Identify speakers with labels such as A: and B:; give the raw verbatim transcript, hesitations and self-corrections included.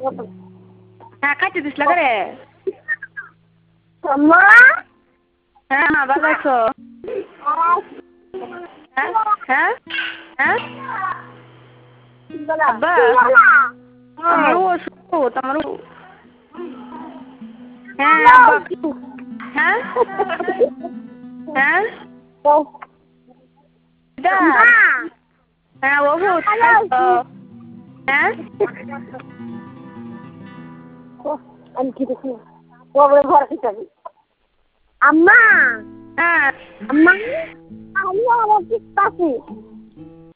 A: হ্যাঁ খাইতে দিস লাগে রে হ্যাঁ মা ভালো আছো হ্যাঁ হ্যাঁ হ্যাঁ আব্বা আমার ওষুধ আমার হ্যাঁ আব্বা হ্যাঁ হ্যাঁ হ্যাঁ ওষুধ হ্যাঁ
B: আমি কি দেখি ঘরে খেতে আম্মা
A: হ্যাঁ
B: আম্মা আমি আমার কি পাখি